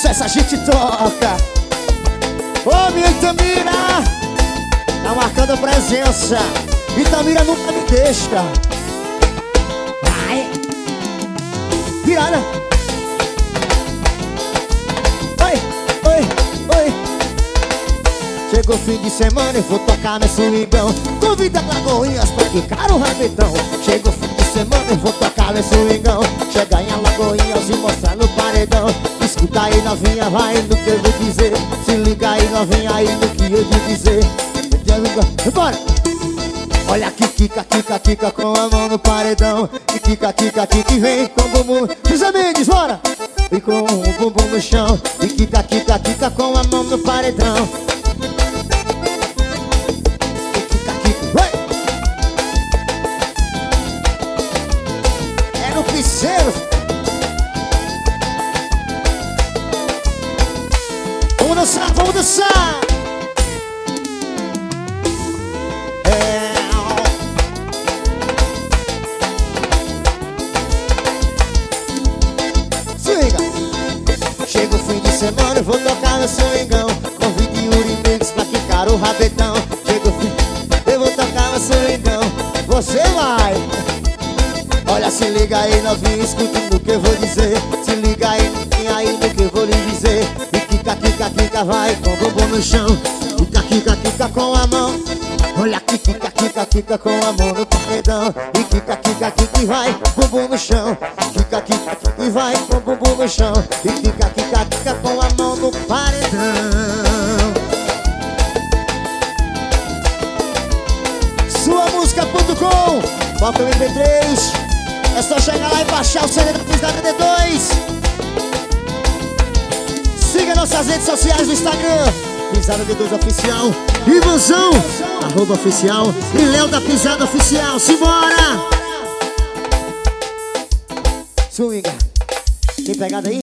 sucesso a gente toca. Ô, minha Itamira, tá marcando presença. Itamira nunca me deixa. Vai. Virada. Oi, oi, oi. Chegou fim de semana e vou tocar meu swingão. Convida Alagoinhas pra ficar o rabetão. Chegou fim de semana e vou tocar meu swingão. Chega em Alagoinhas e mostrar no paredão. Escuta aí novinha, vai no que eu vou dizer. Se liga aí novinha, aí no que eu vou dizer. Bora! Olha que quica, quica, quica com a mão no paredão. E quica, quica, quica e vem com o bumbum. José Mendes, bora! E com o bumbum no chão. E quica, quica, quica com a mão no paredão. E quica, quica, vai! É no piseiro. Vamos dançar, vamos dançar! Chega o fim de semana, eu vou tocar no swingão. Convide Yuri Mix pra ficar o rabetão. Chega o fim, eu vou tocar no swingão. Você vai. Olha, se liga aí novinho, escuta no que eu vou dizer. Se liga aí no que eu vou lhe dizer. E quica, quica, quica, vai com o bumbum no chão. Quica, quica, quica com a mão. Olha que quica, quica, quica com a mão no paredão. E quica, quica, quica e vai, bumbum no chão. Quica, quica, quica e vai com o bumbum no chão. E quica, quica, quica com a mão no paredão. Suamusica.com, Foca MP3. É só chegar lá e baixar o CD da Pisada D2. Siga nossas redes sociais no Instagram, Pisada D2 Oficial, Ivanzão, @oficial, e Léo da Pisada Oficial. Simbora! Swinga, tem pegada aí?